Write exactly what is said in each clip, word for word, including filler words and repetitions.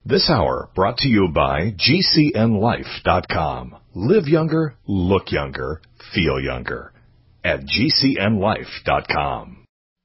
This hour brought to you by G C N life dot com. Live younger, look younger, feel younger at G C N life dot com.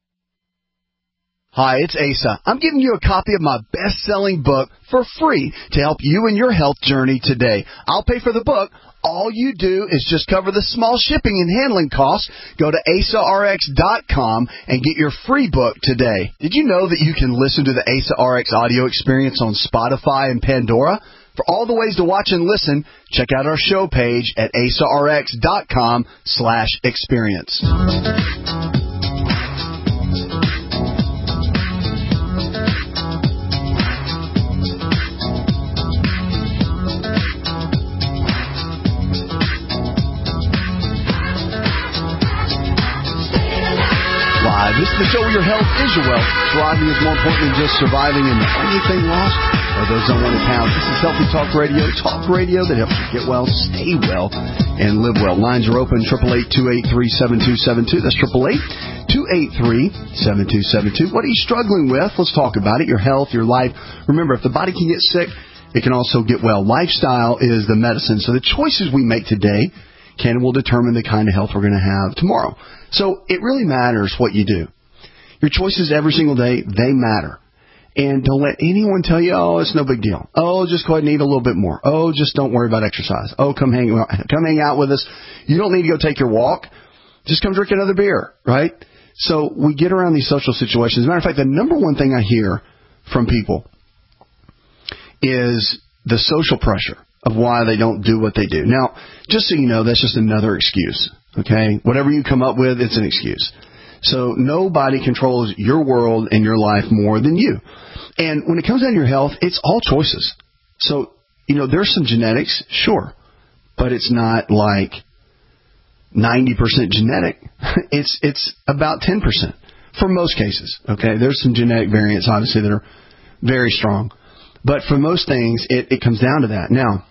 Hi, it's Asa. I'm giving you a copy of my best-selling book for free to help you in your health journey today. I'll pay for the book. All you do is just cover the small shipping and handling costs. Go to asa r x dot com and get your free book today. Did you know that you can listen to the Asa R X audio experience on Spotify and Pandora? For all the ways to watch and listen, check out our show page at asa r x dot com slash experience. This is the show where your health is your wealth. Thriving is more important than just surviving, and the only thing lost are those unwanted pounds. This is Healthy Talk Radio, talk radio that helps you get well, stay well, and live well. Lines are open, eight eight eight, two eight three, seven two seven two. That's eight eight eight, two eight three, seven two seven two. What are you struggling with? Let's talk about it. Your health, your life. Remember, if the body can get sick, it can also get well. Lifestyle is the medicine. So the choices we make today can and will determine the kind of health we're going to have tomorrow. So it really matters what you do. Your choices every single day, they matter. And don't let anyone tell you, oh, it's no big deal. Oh, just go ahead and eat a little bit more. Oh, just don't worry about exercise. Oh, come hang, come hang out with us. You don't need to go take your walk. Just come drink another beer, right? So we get around these social situations. As a matter of fact, the number one thing I hear from people is the social pressure of why they don't do what they do. Now, just so you know, that's just another excuse, okay? Whatever you come up with, it's an excuse. So nobody controls your world and your life more than you. And when it comes down to your health, it's all choices. So, you know, there's some genetics, sure, but it's not like ninety percent genetic. It's it's about ten percent for most cases, okay? There's some genetic variants, obviously, that are very strong. But for most things, it, it comes down to that. Now,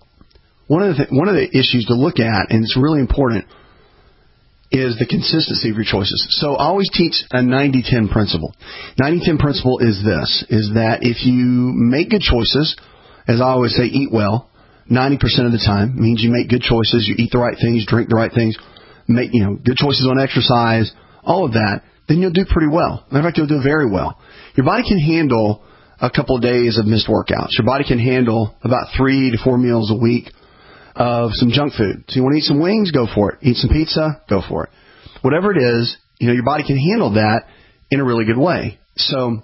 one of the th- one of the issues to look at, and it's really important, is the consistency of your choices. So I always teach a ninety ten principle. ninety ten principle is this, is that if you make good choices, as I always say, eat well, ninety percent of the time means you make good choices, you eat the right things, drink the right things, make, you know, good choices on exercise, all of that, then you'll do pretty well. Matter of fact, you'll do very well. Your body can handle a couple of days of missed workouts. Your body can handle about three to four meals a week of some junk food. So you want to eat some wings? Go for it. Eat some pizza? Go for it. Whatever it is, you know, your body can handle that in a really good way. So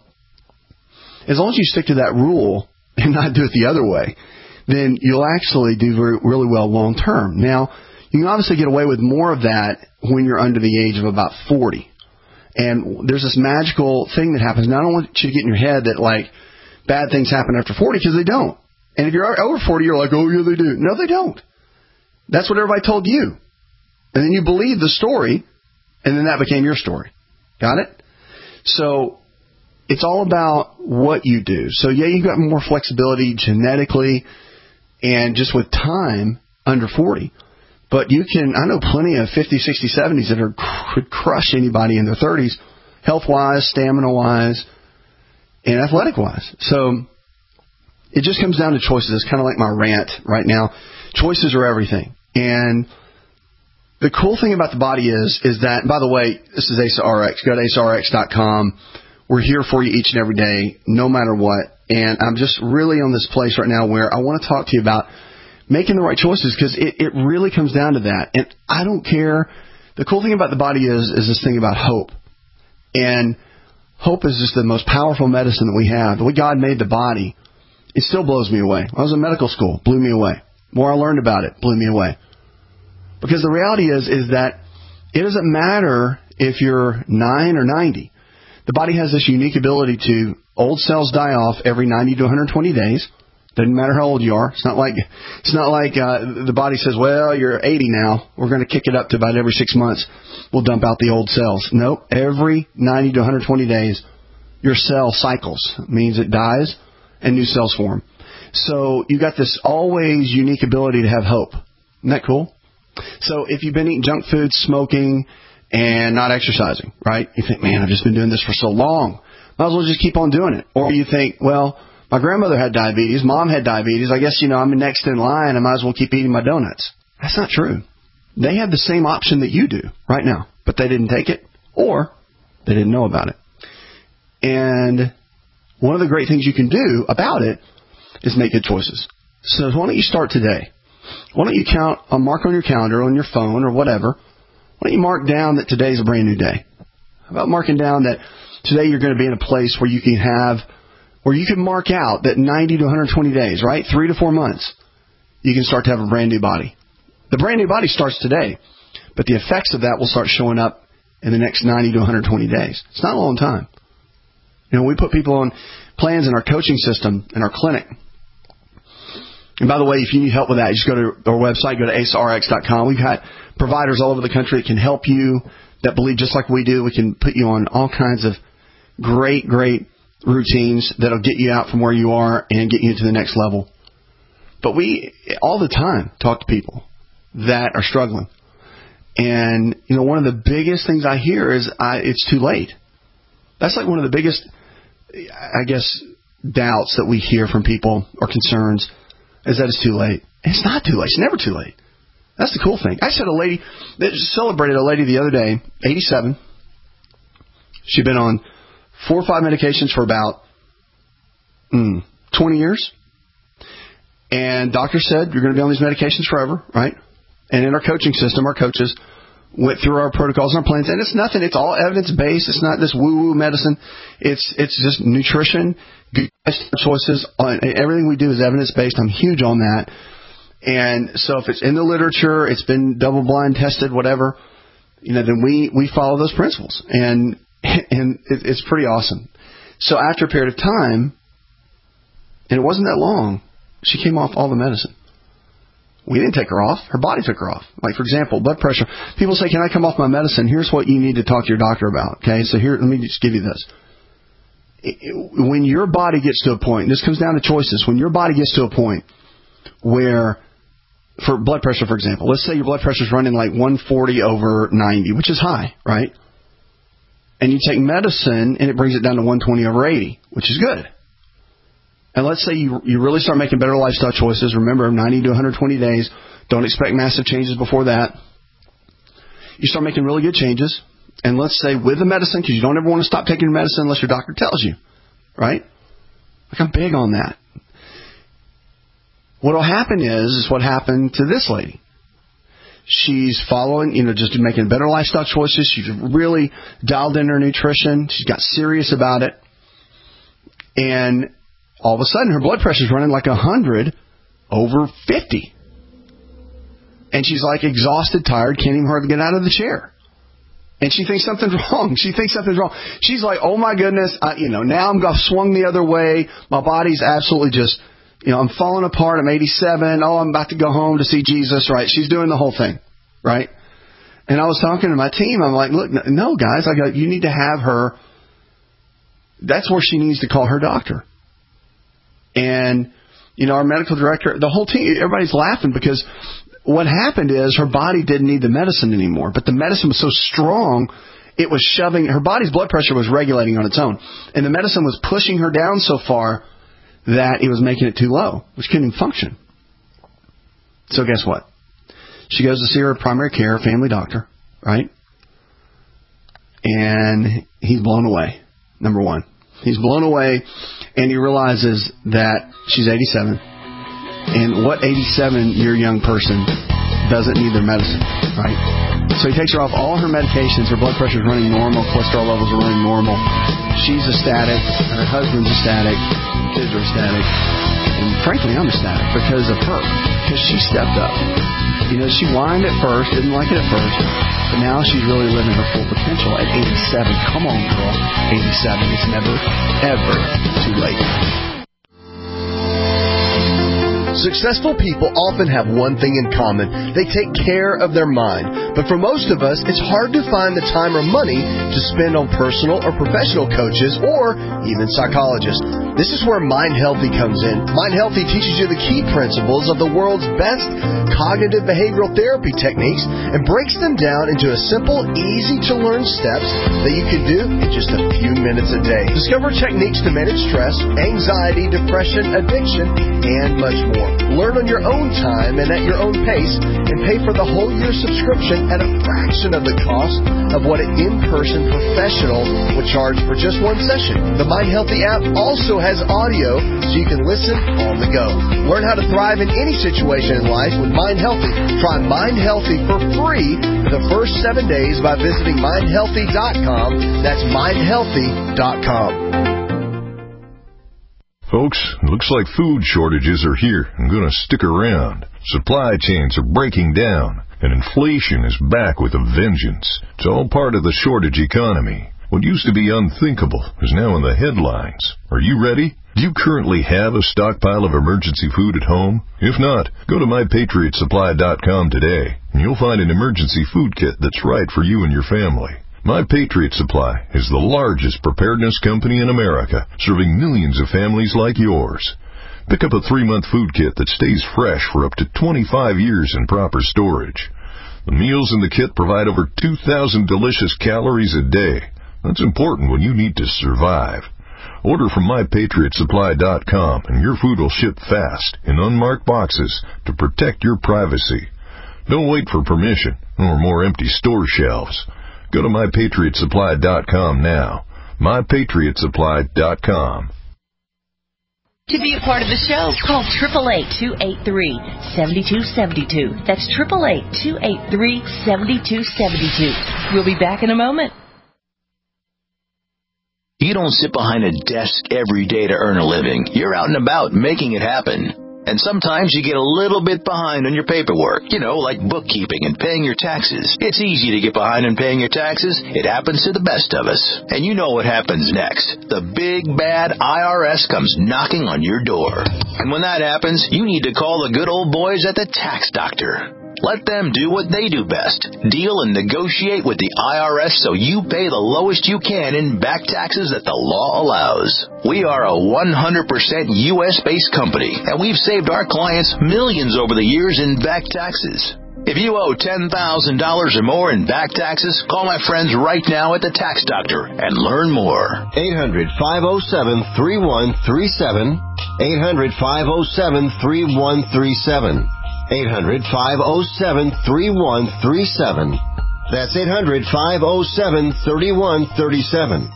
as long as you stick to that rule and not do it the other way, then you'll actually do very, really well long term. Now, you can obviously get away with more of that when you're under the age of about forty. And there's this magical thing that happens. Now, I don't want you to get in your head that, like, bad things happen after forty, because they don't. And if you're over forty, you're like, oh, yeah, they do. No, they don't. That's what everybody told you. And then you believe the story, and then that became your story. Got it? So it's all about what you do. So, yeah, you've got more flexibility genetically and just with time under forty. But you can, I know plenty of fifty, sixty, seventies that are, could crush anybody in their thirties, health-wise, stamina-wise, and athletic-wise. So it just comes down to choices. It's kind of like my rant right now. Choices are everything. And the cool thing about the body is, is that, by the way, this is Asa R X. Go to asa r x dot com. We're here for you each and every day, no matter what. And I'm just really on this place right now where I want to talk to you about making the right choices, because it, it really comes down to that. And I don't care. The cool thing about the body is, is this thing about hope. And hope is just the most powerful medicine that we have. The way God made the body, it still blows me away. I was in medical school, blew me away. The more I learned about it, blew me away. Because the reality is, is that it doesn't matter if you're nine or ninety. The body has this unique ability to, old cells die off every ninety to one hundred twenty days. Doesn't matter how old you are. It's not like, it's not like uh, the body says, well, you're eighty now. We're going to kick it up to about every six months. We'll dump out the old cells. Nope. Every ninety to one hundred twenty days, your cell cycles. It means it dies and new cells form. So you got this always unique ability to have hope. Isn't that cool? So if you've been eating junk food, smoking, and not exercising, right? You think, man, I've just been doing this for so long. Might as well just keep on doing it. Or you think, well, My grandmother had diabetes. Mom had diabetes. I guess, you know, I'm next in line. I might as well keep eating my donuts. That's not true. They have the same option that you do right now, but they didn't take it or they didn't know about it. And one of the great things you can do about it is make good choices. So why don't you start today? Why don't you count a mark on your calendar, on your phone or whatever. Why don't you mark down that today's a brand new day? How about marking down that today you're going to be in a place where you can have, where you can mark out that ninety to one hundred twenty days, right? Three to four months, you can start to have a brand new body. The brand new body starts today, but the effects of that will start showing up in the next ninety to one hundred twenty days. It's not a long time. You know, we put people on plans in our coaching system, in our clinic. And by the way, if you need help with that, just go to our website, go to ace r x dot com. We've got providers all over the country that can help you, that believe just like we do. We can put you on all kinds of great, great routines that'll get you out from where you are and get you to the next level. But we, all the time, talk to people that are struggling. And, you know, one of the biggest things I hear is I, it's too late. That's like one of the biggest, I guess, doubts that we hear from people or concerns is that it's too late. It's not too late. It's never too late. That's the cool thing. I said a lady that celebrated a lady the other day, eighty-seven. She'd been on four or five medications for about mm, twenty years. And doctor said, you're going to be on these medications forever, right? And in our coaching system, our coaches went through our protocols and our plans. And it's nothing. It's all evidence-based. It's not this woo-woo medicine. It's it's just nutrition, good choices. Everything we do is evidence-based. I'm huge on that. And so if it's in the literature, it's been double-blind tested, whatever, you know, then we, we follow those principles. And and it, it's pretty awesome. So after a period of time, and it wasn't that long, she came off all the medicine. We didn't take her off. Her body took her off. Like, for example, blood pressure. People say, can I come off my medicine? Here's what you need to talk to your doctor about. Okay, so here, let me just give you this. When your body gets to a point, this comes down to choices. When your body gets to a point where, for blood pressure, for example, let's say your blood pressure is running like one forty over ninety, which is high, right? And you take medicine and it brings it down to one twenty over eighty, which is good. And let's say you you really start making better lifestyle choices. Remember, ninety to one hundred twenty days. Don't expect massive changes before that. You start making really good changes. And let's say with the medicine, because you don't ever want to stop taking medicine unless your doctor tells you, right? Like, I'm big on that. What will happen is, is what happened to this lady. She's following, you know, just making better lifestyle choices. She's really dialed in her nutrition. She's got serious about it. And all of a sudden, her blood pressure is running like one hundred over fifty. And she's like exhausted, tired, can't even hardly get out of the chair. And she thinks something's wrong. She thinks something's wrong. She's like, oh my goodness, I, you know, now I'm swung the other way. My body's absolutely just, you know, I'm falling apart. I'm eighty-seven. Oh, I'm about to go home to see Jesus, right? She's doing the whole thing, right? And I was talking to my team. I'm like, look, no, guys, I go, you need to have her. That's where she needs to call her doctor. And, you know, our medical director, the whole team, everybody's laughing because what happened is her body didn't need the medicine anymore. But the medicine was so strong, it was shoving, her body's blood pressure was regulating on its own. And the medicine was pushing her down so far that it was making it too low, which couldn't even function. So guess what? She goes to see her primary care family doctor, right? And he's blown away, number one. He's blown away, and he realizes that she's eighty-seven. And what eighty-seven-year young person doesn't need their medicine, right? So he takes her off all her medications. Her blood pressure is running normal. Cholesterol levels are running normal. She's ecstatic. Her husband's ecstatic. Kids are ecstatic. And frankly, I'm ecstatic because of her. Because she stepped up. You know, she whined at first, didn't like it at first. But now she's really living her full potential at eighty-seven. Come on, girl. eighty-seven. It's never, ever too late. Successful people often have one thing in common. They take care of their mind. But for most of us, it's hard to find the time or money to spend on personal or professional coaches or even psychologists. This is where Mind Healthy comes in. Mind Healthy teaches you the key principles of the world's best cognitive behavioral therapy techniques and breaks them down into a simple, easy-to-learn steps that you can do in just a few minutes a day. Discover techniques to manage stress, anxiety, depression, addiction, and much more. Learn on your own time and at your own pace, and pay for the whole year subscription at a fraction of the cost of what an in-person professional would charge for just one session. The Mind Healthy app also has audio so you can listen on the go. Learn how to thrive in any situation in life with Mind Healthy. Try Mind Healthy for free for the first seven days by visiting mind healthy dot com. That's mind healthy dot com. Folks, it looks like food shortages are here and going to stick around. Supply chains are breaking down, and inflation is back with a vengeance. It's all part of the shortage economy. What used to be unthinkable is now in the headlines. Are you ready? Do you currently have a stockpile of emergency food at home? If not, go to my patriot supply dot com today, and you'll find an emergency food kit that's right for you and your family. My Patriot Supply is the largest preparedness company in America, serving millions of families like yours. Pick up a three-month food kit that stays fresh for up to twenty-five years in proper storage. The meals in the kit provide over two thousand delicious calories a day. That's important when you need to survive. Order from my patriot supply dot com, and your food will ship fast in unmarked boxes to protect your privacy. Don't wait for permission or more empty store shelves. Go to my patriot supply dot com now. my patriot supply dot com. To be a part of the show, call eight eight eight, two eight three, seven two seven two. That's eight eight eight, two eight three, seven two seven two. We'll be back in a moment. You don't sit behind a desk every day to earn a living. You're out and about making it happen. And sometimes you get a little bit behind on your paperwork, you know, like bookkeeping and paying your taxes. It's easy to get behind on paying your taxes. It happens to the best of us. And you know what happens next. The big, bad I R S comes knocking on your door. And when that happens, you need to call the good old boys at the Tax Doctor. Let them do what they do best. Deal and negotiate with the I R S so you pay the lowest you can in back taxes that the law allows. We are a one hundred percent U S-based company, and we've saved our clients millions over the years in back taxes. If you owe ten thousand dollars or more in back taxes, call my friends right now at the Tax Doctor and learn more. eight hundred, five oh seven, three one three seven. eight hundred, five oh seven, three one three seven. eight hundred, five oh seven, three one three seven. That's eight hundred, five oh seven, three one three seven.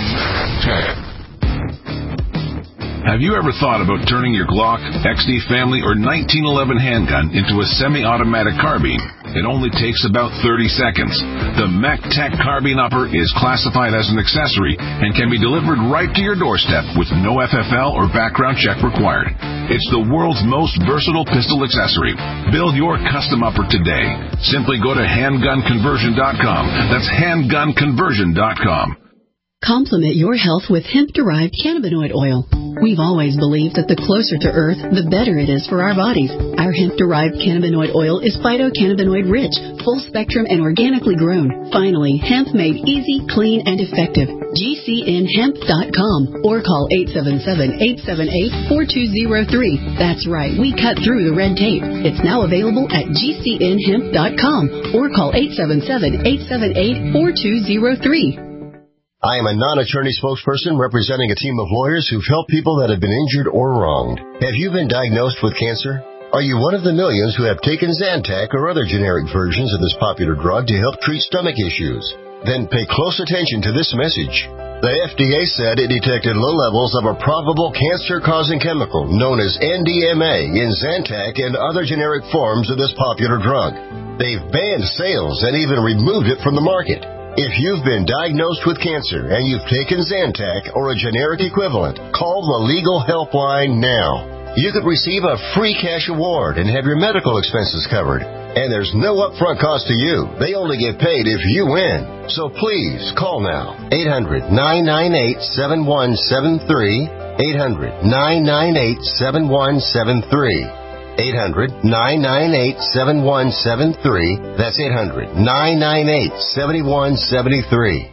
Have you ever thought about turning your Glock, X D Family, or nineteen eleven handgun into a semi-automatic carbine? It only takes about thirty seconds. The MacTech Carbine Upper is classified as an accessory and can be delivered right to your doorstep with no F F L or background check required. It's the world's most versatile pistol accessory. Build your custom upper today. Simply go to handgun conversion dot com. That's handgun conversion dot com. Complement your health with hemp-derived cannabinoid oil. We've always believed that the closer to Earth, the better it is for our bodies. Our hemp-derived cannabinoid oil is phytocannabinoid-rich, full-spectrum, and organically grown. Finally, hemp made easy, clean, and effective. G C N hemp dot com or call eight seven seven, eight seven eight, four two zero three. That's right, we cut through the red tape. It's now available at G C N hemp dot com or call eight seven seven, eight seven eight, four two zero three. I am a non-attorney spokesperson representing a team of lawyers who've helped people that have been injured or wronged. Have you been diagnosed with cancer? Are you one of the millions who have taken Zantac or other generic versions of this popular drug to help treat stomach issues? Then pay close attention to this message. The F D A said it detected low levels of a probable cancer-causing chemical known as N D M A in Zantac and other generic forms of this popular drug. They've banned sales and even removed it from the market. If you've been diagnosed with cancer and you've taken Zantac or a generic equivalent, call the Legal Helpline now. You could receive a free cash award and have your medical expenses covered. And there's no upfront cost to you. They only get paid if you win. So please, call now. eight hundred, nine nine eight, seven one seven three. eight hundred, nine nine eight, seven one seven three. eight hundred, nine nine eight, seven one seven three. That's eight hundred, nine nine eight, seven one seven three.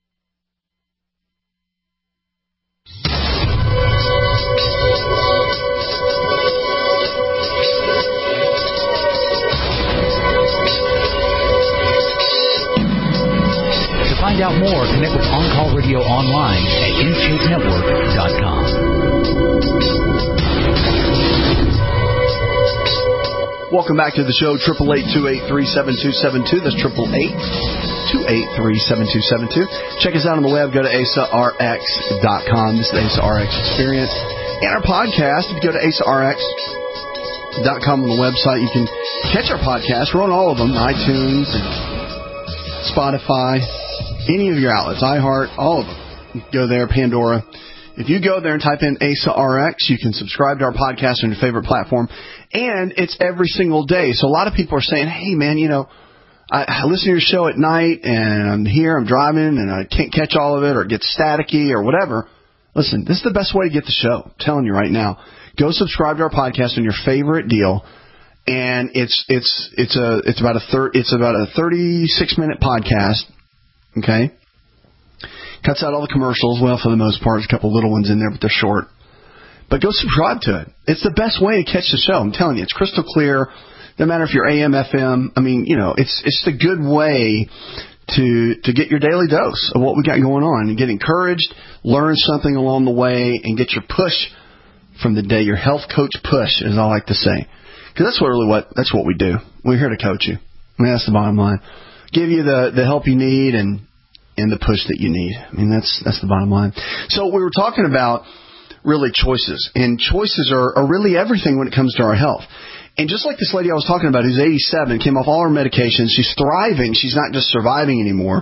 To find out more, connect with On Call Radio online at in shape network dot com. Welcome back to the show, eight eight eight, two eight three, seven two seven two. That's eight eight eight, two eight three, seven two seven two. Check us out on the web. Go to asa r x dot com. This is the Asa R X Experience. And our podcast, if you go to asa r x dot com on the website, you can catch our podcast. We're on all of them, iTunes and Spotify, any of your outlets, iHeart, all of them. You can go there, Pandora. If you go there and type in Asa R X, you can subscribe to our podcast on your favorite platform. And it's every single day. So a lot of people are saying, hey, man, you know, I, I listen to your show at night, and I'm here, I'm driving, and I can't catch all of it, or it gets staticky, or whatever. Listen, this is the best way to get the show. I'm telling you right now. Go subscribe to our podcast on your favorite deal. And it's it's it's a it's about a thir- it's about a thirty-six minute podcast. Okay. Cuts out all the commercials. Well, for the most part, there's a couple little ones in there, but they're short. But go subscribe to it. It's the best way to catch the show. I'm telling you, it's crystal clear. No matter if you're A M, F M. I mean, you know, it's it's a good way to to get your daily dose of what we got going on and get encouraged, learn something along the way, and get your push from the day. Your health coach push, as I like to say, because that's what really what that's what we do. We're here to coach you. I mean, that's the bottom line. Give you the the help you need and and the push that you need. I mean, that's that's the bottom line. So we were talking about really choices, and choices are, are really everything when it comes to our health. And just like this lady I was talking about who's eighty-seven, came off all her medications, she's thriving, she's not just surviving anymore.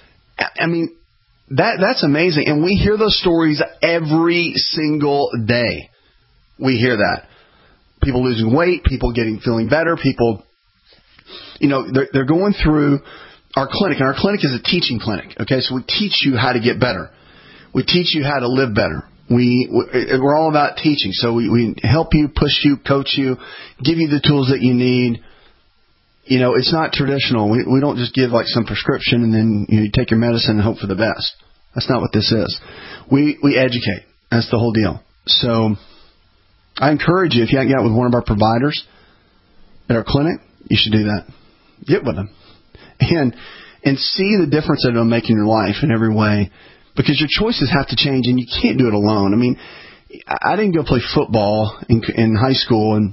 I mean, that that's amazing. And we hear those stories every single day. We hear that. People losing weight, people getting feeling better, people, you know, they're, they're going through our clinic. And our clinic is a teaching clinic, okay? So we teach you how to get better. We teach you how to live better. We, we're all about teaching. So we, we help you, push you, coach you, give you the tools that you need. You know, it's not traditional. We, we don't just give like some prescription and then you know, you take your medicine and hope for the best. That's not what this is. We, we educate. That's the whole deal. So I encourage you, if you haven't got with one of our providers at our clinic, you should do that. Get with them. And, and see the difference that it'll make in your life in every way. Because your choices have to change, and you can't do it alone. I mean, I didn't go play football in, in high school and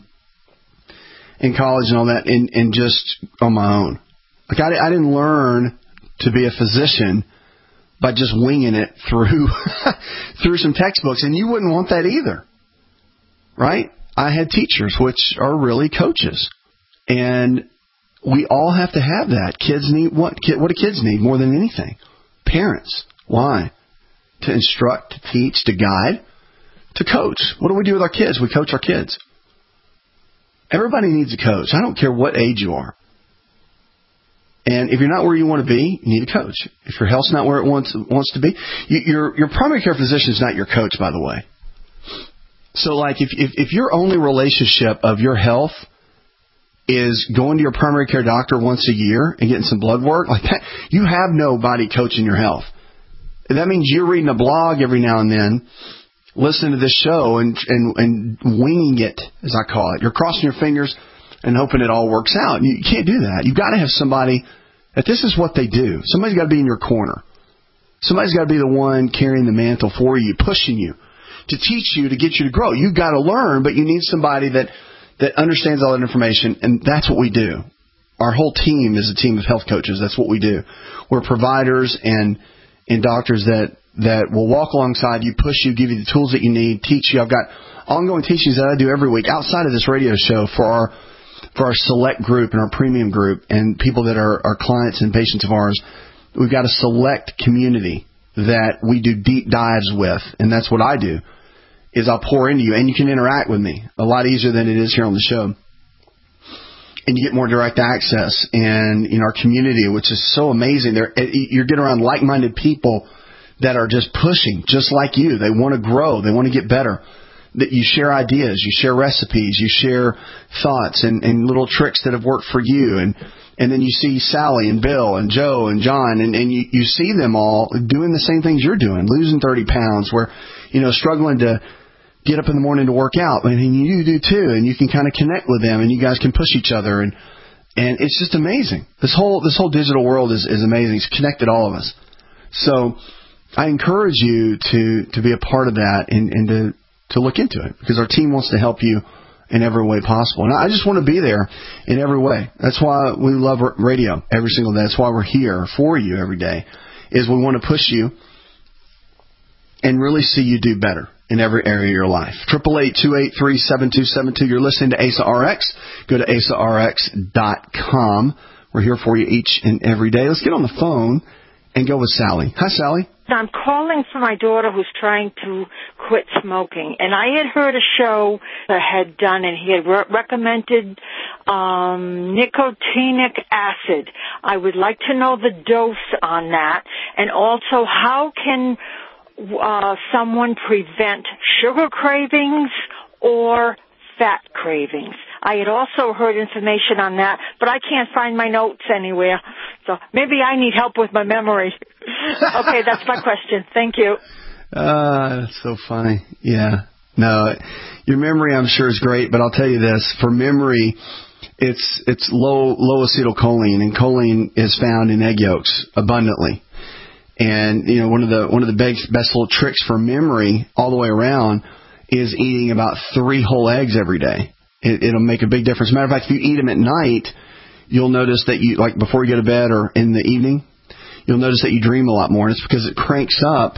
in college and all that, and, and just on my own. Like I, I didn't learn to be a physician by just winging it through through some textbooks, and you wouldn't want that either, right? I had teachers, which are really coaches, and we all have to have that. Kids need what? What do kids need more than anything? Parents. Why? To instruct, to teach, to guide, to coach. What do we do with our kids? We coach our kids. Everybody needs a coach. I don't care what age you are. And if you're not where you want to be, you need a coach. If your health's not where it wants wants to be, you, your your primary care physician is not your coach, by the way. So, like, if, if if your only relationship of your health is going to your primary care doctor once a year and getting some blood work, like that, you have nobody coaching your health. That means you're reading a blog every now and then, listening to this show and, and and winging it, as I call it. You're crossing your fingers and hoping it all works out. You can't do that. You've got to have somebody that this is what they do. Somebody's got to be in your corner. Somebody's got to be the one carrying the mantle for you, pushing you, to teach you, to get you to grow. You've got to learn, but you need somebody that, that understands all that information, and that's what we do. Our whole team is a team of health coaches. That's what we do. We're providers and and doctors that, that will walk alongside you, push you, give you the tools that you need, teach you. I've got ongoing teachings that I do every week outside of this radio show for our for our select group and our premium group and people that are, are clients and patients of ours. We've got a select community that we do deep dives with, and that's what I do, is I'll pour into you, and you can interact with me a lot easier than it is here on the show. And you get more direct access, and in our community, which is so amazing. There, you're getting around like-minded people that are just pushing, just like you. They want to grow. They want to get better. that you share ideas, you share recipes, you share thoughts and, and little tricks that have worked for you. And, and then you see Sally and Bill and Joe and John, and, and you, you see them all doing the same things you're doing, losing thirty pounds, where, you know, struggling to get up in the morning to work out. And you do too, and you can kind of connect with them, and you guys can push each other. And, and it's just amazing. This whole, this whole digital world is, is amazing. It's connected all of us. So I encourage you to, to be a part of that and, and to, to look into it, because our team wants to help you in every way possible. And I just want to be there in every way. That's why we love radio every single day. That's why we're here for you every day, is we want to push you and really see you do better in every area of your life. eight eight eight, two eight three, seven two seven two. You're listening to A S A R X. Go to A S A R X dot com. We're here for you each and every day. Let's get on the phone and go with Sally. Hi, Sally. I'm calling for my daughter who's trying to quit smoking. And I had heard a show that had done, and he had re- recommended um, nicotinic acid. I would like to know the dose on that. And also, how can uh, someone prevent sugar cravings or fat cravings? I had also heard information on that, but I can't find my notes anywhere. So maybe I need help with my memory. Okay, that's my question. Thank you. Uh, that's so funny. Yeah. No, your memory, I'm sure, is great, but I'll tell you this. For memory, it's it's low low acetylcholine, and choline is found in egg yolks abundantly. And, you know, one of the one of the best, best little tricks for memory all the way around is eating about three whole eggs every day. It, it'll make a big difference. Matter of fact, if you eat them at night, you'll notice that you, like before you go to bed or in the evening, you'll notice that you dream a lot more. And it's because it cranks up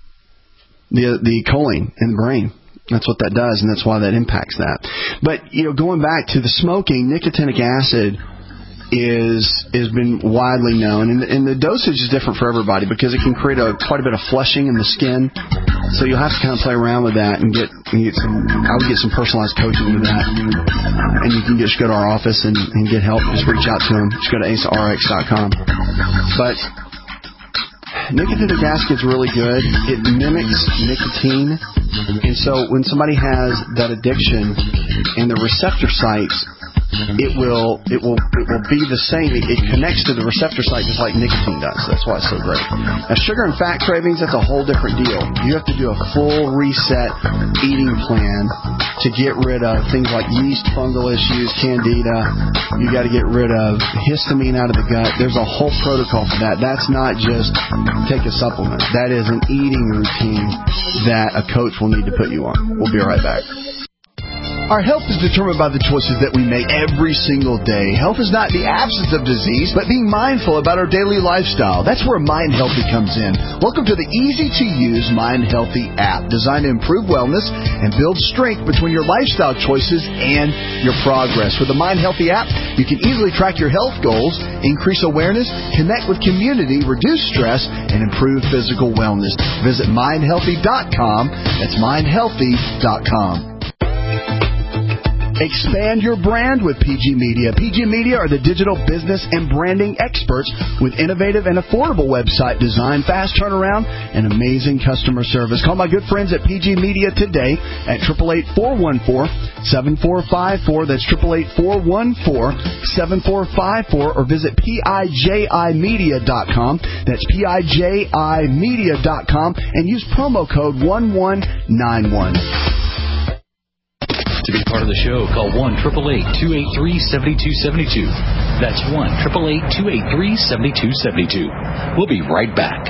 the the choline in the brain. That's what that does, and that's why that impacts that. But, you know, going back to the smoking, nicotinic acid is has been widely known, and, and the dosage is different for everybody because it can create a quite a bit of flushing in the skin. So you'll have to kind of play around with that and get, and get some. I would get some personalized coaching with that, and you can just go to our office and, and get help. Just reach out to them. Just go to A S A R X dot com. But nicotinic acid is really good. It mimics nicotine, and so when somebody has that addiction and the receptor sites, it will it will it will be the same. It, it connects to the receptor site just like nicotine does. That's why it's so great. Now, sugar and fat cravings, that's a whole different deal. You have to do a full reset eating plan to get rid of things like yeast, fungal issues, candida. You got to get rid of histamine out of the gut. There's a whole protocol for that. That's not just take a supplement. That is an eating routine that a coach will need to put you on. We'll be right back. Our health is determined by the choices that we make every single day. Health is not the absence of disease, but being mindful about our daily lifestyle. That's where Mind Healthy comes in. Welcome to the easy-to-use Mind Healthy app, designed to improve wellness and build strength between your lifestyle choices and your progress. With the Mind Healthy app, you can easily track your health goals, increase awareness, connect with community, reduce stress, and improve physical wellness. Visit mind healthy dot com. That's mind healthy dot com. Expand your brand with P G Media. P G Media are the digital business and branding experts with innovative and affordable website design, fast turnaround, and amazing customer service. Call my good friends at P G Media today at eight eight eight, four one four, seven four five four. That's eight eight eight, four one four, seven four five four, or visit P I J I media dot com. That's P I J I media dot com, and use promo code one one nine one. To be part of the show, call one eight eight eight, two eight three, seven two seven two. That's one eight eight eight, two eight three, seven two seven two. We'll be right back.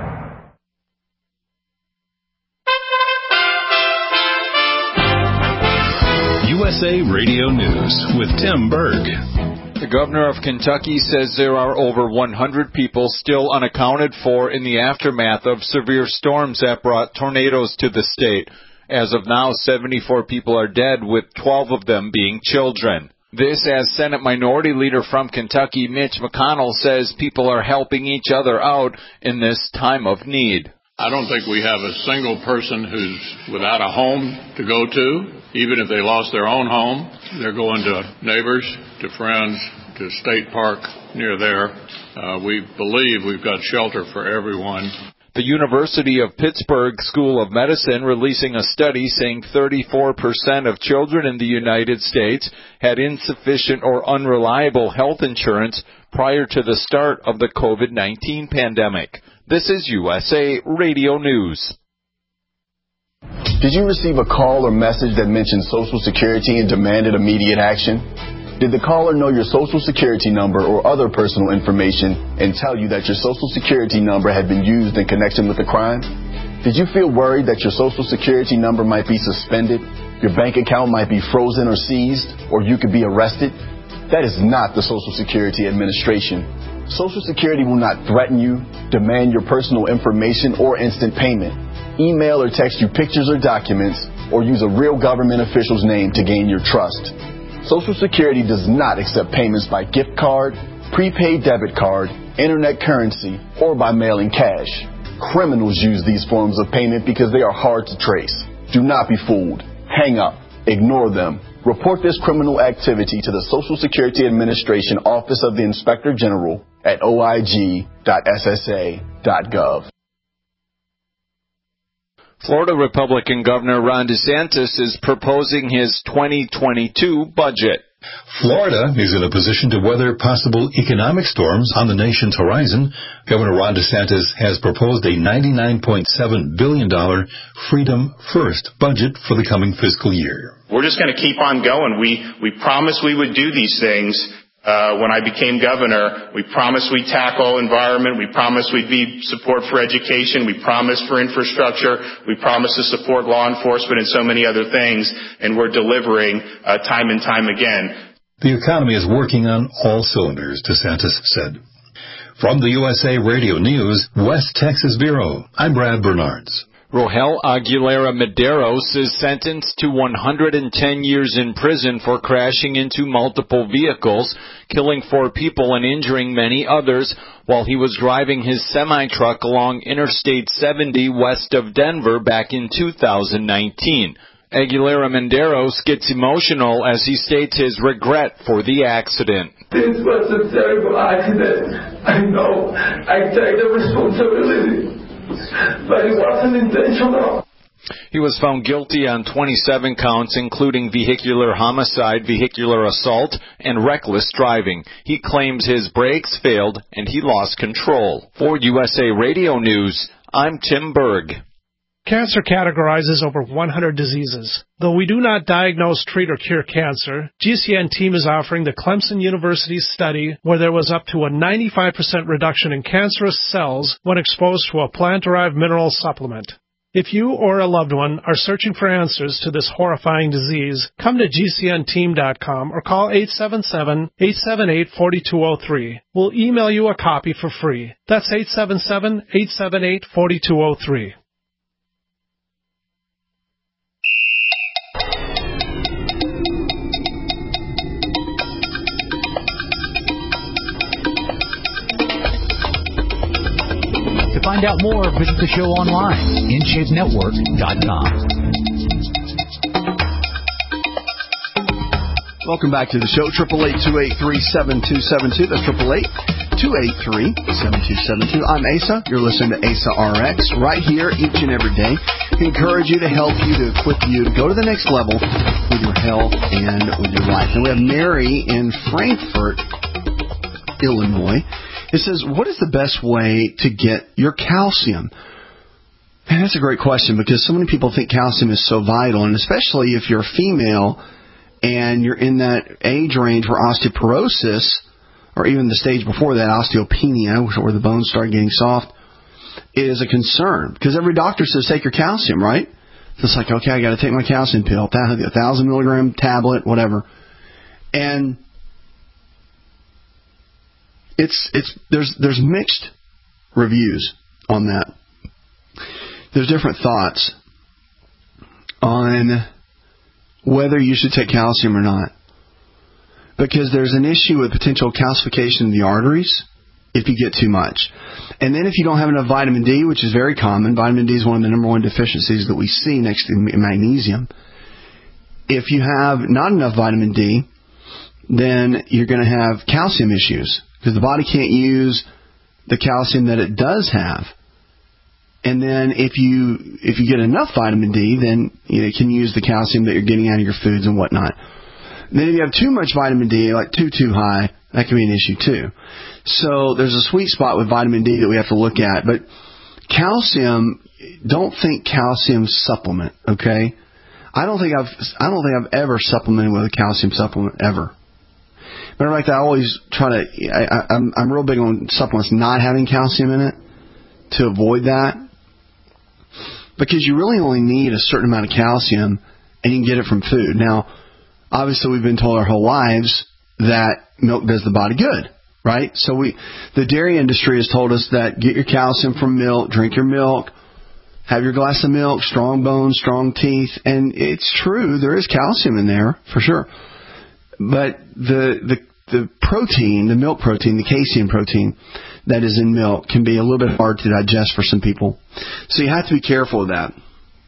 U S A Radio News with Tim Berg. The governor of Kentucky says there are over one hundred people still unaccounted for in the aftermath of severe storms that brought tornadoes to the state. As of now, seventy-four people are dead, with twelve of them being children. This as Senate Minority Leader from Kentucky, Mitch McConnell, says people are helping each other out in this time of need. I don't think we have a single person who's without a home to go to. Even if they lost their own home, they're going to neighbors, to friends, to State Park near there. Uh, we believe we've got shelter for everyone. The University of Pittsburgh School of Medicine releasing a study saying thirty-four percent of children in the United States had insufficient or unreliable health insurance prior to the start of the COVID nineteen pandemic. This is U S A Radio News. Did you receive a call or message that mentioned Social Security and demanded immediate action? Did the caller know your Social Security number or other personal information and tell you that your Social Security number had been used in connection with a crime? Did you feel worried that your Social Security number might be suspended, your bank account might be frozen or seized, or you could be arrested? That is not the Social Security Administration. Social Security will not threaten you, demand your personal information, or instant payment, email or text you pictures or documents, or use a real government official's name to gain your trust. Social Security does not accept payments by gift card, prepaid debit card, internet currency, or by mailing cash. Criminals use these forms of payment because they are hard to trace. Do not be fooled. Hang up. Ignore them. Report this criminal activity to the Social Security Administration Office of the Inspector General at o i g dot s s a dot gov. Florida Republican Governor Ron DeSantis is proposing his twenty twenty-two budget. Florida is in a position to weather possible economic storms on the nation's horizon. Governor Ron DeSantis has proposed a ninety-nine point seven billion dollars Freedom First budget for the coming fiscal year. We're just going to keep on going. We, we promised we would do these things. Uh, when I became governor, we promised we'd tackle environment. We promised we'd be support for education. We promised for infrastructure. We promised to support law enforcement and so many other things. And we're delivering uh, time and time again. The economy is working on all cylinders, DeSantis said. From the U S A Radio News, West Texas Bureau, I'm Brad Bernards. Rohel Aguilera Medeiros is sentenced to one hundred ten years in prison for crashing into multiple vehicles, killing four people and injuring many others while he was driving his semi-truck along Interstate seventy west of Denver back in two thousand nineteen. Aguilera Medeiros gets emotional as he states his regret for the accident. This was a terrible accident. I know. I take the responsibility. But it wasn't intentional. He was found guilty on twenty-seven counts, including vehicular homicide, vehicular assault, and reckless driving. He claims his brakes failed and he lost control. For U S A Radio News, I'm Tim Berg. Cancer categorizes over one hundred diseases. Though we do not diagnose, treat, or cure cancer, G C N team is offering the Clemson University study where there was up to a ninety-five percent reduction in cancerous cells when exposed to a plant-derived mineral supplement. If you or a loved one are searching for answers to this horrifying disease, come to G C N team dot com or call eight seven seven, eight seven eight, four two zero three. We'll email you a copy for free. That's eight seven seven, eight seven eight, four two zero three. To find out more, visit the show online, in shape network dot com. Welcome back to the show, eight eight eight, two eight three, seven two seven two. That's eight eight eight, two eight three, seven two seven two. I'm Asa. You're listening to Asa R X right here each and every day. Encourage you to help you, to equip you to go to the next level with your health and with your life. And we have Mary in Frankfort, Illinois. It says, what is the best way to get your calcium? Man, that's a great question because so many people think calcium is so vital, and especially if you're a female and you're in that age range where osteoporosis, or even the stage before that, osteopenia, where the bones start getting soft, is a concern. Because every doctor says take your calcium, right? So it's like, okay, I got to take my calcium pill, a thousand milligram tablet, whatever. And It's it's there's there's mixed reviews on that. There's different thoughts on whether you should take calcium or not, because there's an issue with potential calcification in the arteries if you get too much, and then if you don't have enough vitamin D, which is very common. Vitamin D is one of the number one deficiencies that we see next to magnesium. If you have not enough vitamin D, then you're going to have calcium issues, because the body can't use the calcium that it does have. And then if you if you get enough vitamin D, then you can use the calcium that you're getting out of your foods and whatnot. Then if you have too much vitamin D, like too, too high, that can be an issue too. So there's a sweet spot with vitamin D that we have to look at. But calcium, don't think calcium supplement, okay? I don't think I've I don't think I've ever supplemented with a calcium supplement ever. Matter of fact, I always try to. I, I'm I'm real big on supplements not having calcium in it to avoid that, because you really only need a certain amount of calcium, and you can get it from food. Now, obviously, we've been told our whole lives that milk does the body good, right? So we, the dairy industry has told us that get your calcium from milk, drink your milk, have your glass of milk, strong bones, strong teeth, and it's true, there is calcium in there for sure. But the the the protein, the milk protein, the casein protein that is in milk can be a little bit hard to digest for some people. So you have to be careful of that.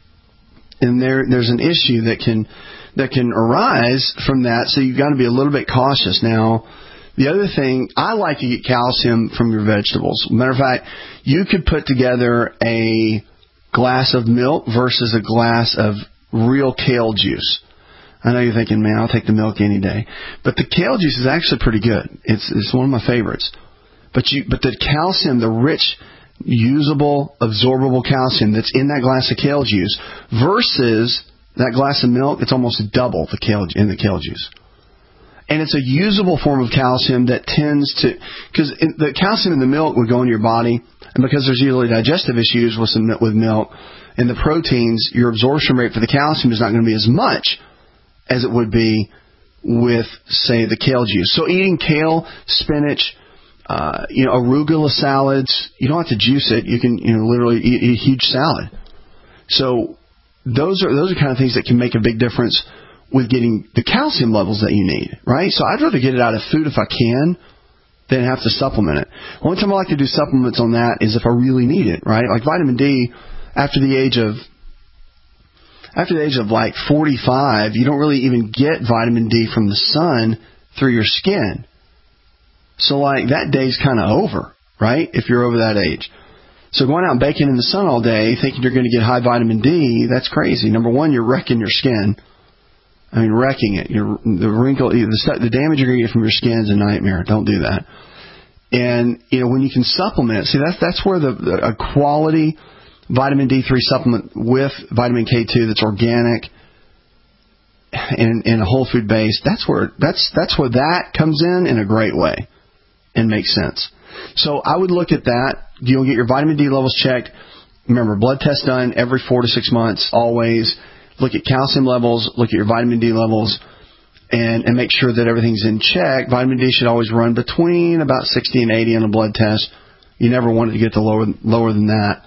And there there's an issue that can that can arise from that, so you've got to be a little bit cautious. Now, the other thing, I like to get calcium from your vegetables. Matter of fact, you could put together a glass of milk versus a glass of real kale juice. I know you're thinking, man, I'll take the milk any day. But the kale juice is actually pretty good. It's it's one of my favorites. But you but the calcium, the rich, usable, absorbable calcium that's in that glass of kale juice versus that glass of milk, it's almost double the kale in the kale juice. And it's a usable form of calcium that tends to, because the calcium in the milk would go into your body, and because there's usually digestive issues with some, with milk and the proteins, your absorption rate for the calcium is not going to be as much as it would be with, say, the kale juice. So eating kale, spinach, uh, you know, arugula salads, you don't have to juice it. You can, you know, literally eat, eat a huge salad. So those are those are kind of things that can make a big difference with getting the calcium levels that you need, right? So I'd rather get it out of food if I can than have to supplement it. One time I like to do supplements on that is if I really need it, right? Like vitamin D, after the age of After the age of like forty-five, you don't really even get vitamin D from the sun through your skin. So like that day's kind of over, right? If you're over that age. So going out and baking in the sun all day thinking you're going to get high vitamin D, that's crazy. Number one, you're wrecking your skin. I mean, wrecking it. You're, the wrinkle, the, st- the damage you're going to get from your skin is a nightmare. Don't do that. And, you know, when you can supplement, see, that's, that's where the, the a quality vitamin D three supplement with vitamin K two that's organic and, and a whole food base, that's where that's that's where that comes in in a great way and makes sense. So I would look at that. You'll get your vitamin D levels checked. Remember, blood test done every four to six months, always. Look at calcium levels, look at your vitamin D levels, and, and make sure that everything's in check. Vitamin D should always run between about sixty and eighty on a blood test. You never want it to get to lower lower than that.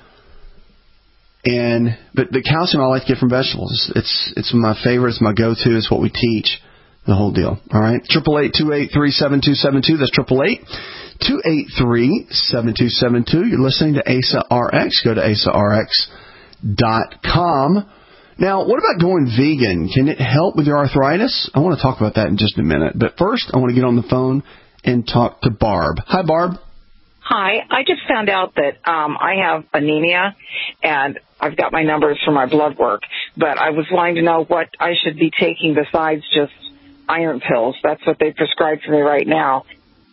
And but the calcium I like to get from vegetables. It's it's my favorite. It's my go-to. It's what we teach. The whole deal. All right. Triple eight two eight three seven two seven two. That's triple eight two eight three seven two seven two. You're listening to A S A R X. Go to A S A R X dot com. Now, what about going vegan? Can it help with your arthritis? I want to talk about that in just a minute. But first, I want to get on the phone and talk to Barb. Hi, Barb. Hi. I just found out that um, I have anemia, and I've got my numbers for my blood work. But I was wanting to know what I should be taking besides just iron pills. That's what they prescribe for me right now.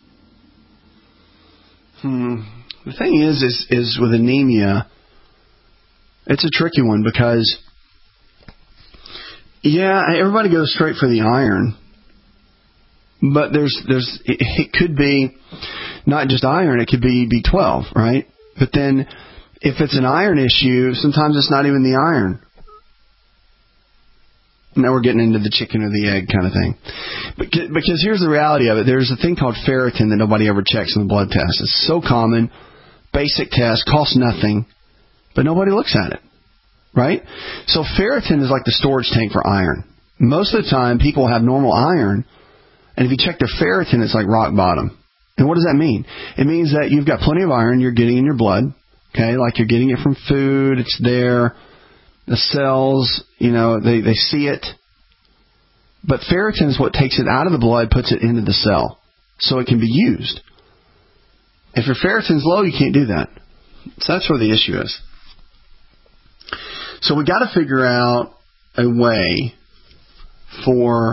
Hmm. The thing is, is, is with anemia, it's a tricky one because, yeah, everybody goes straight for the iron. But there's, there's, it, it could be not just iron, it could be B twelve, right? But then if it's an iron issue, sometimes it's not even the iron. Now we're getting into the chicken or the egg kind of thing. Because here's the reality of it. There's a thing called ferritin that nobody ever checks in the blood test. It's so common, basic test, costs nothing, but nobody looks at it, right? So ferritin is like the storage tank for iron. Most of the time, people have normal iron, and if you check their ferritin, it's like rock bottom. And what does that mean? It means that you've got plenty of iron you're getting in your blood, okay, like you're getting it from food, it's there. The cells, you know, they, they see it. But ferritin is what takes it out of the blood, puts it into the cell, so it can be used. If your ferritin's low, you can't do that. So that's where the issue is. So we got to figure out a way for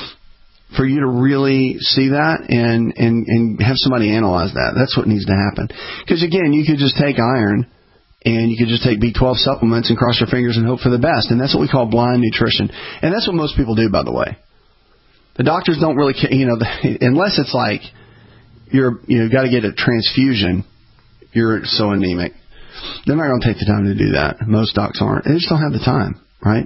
for you to really see that and, and, and have somebody analyze that. That's what needs to happen. Because, again, you could just take iron and you could just take B twelve supplements and cross your fingers and hope for the best. And that's what we call blind nutrition. And that's what most people do, by the way. The doctors don't really care, you know, unless it's like you're, you know, got to get a transfusion, you're so anemic. They're not going to take the time to do that. Most docs aren't. They just don't have the time, right?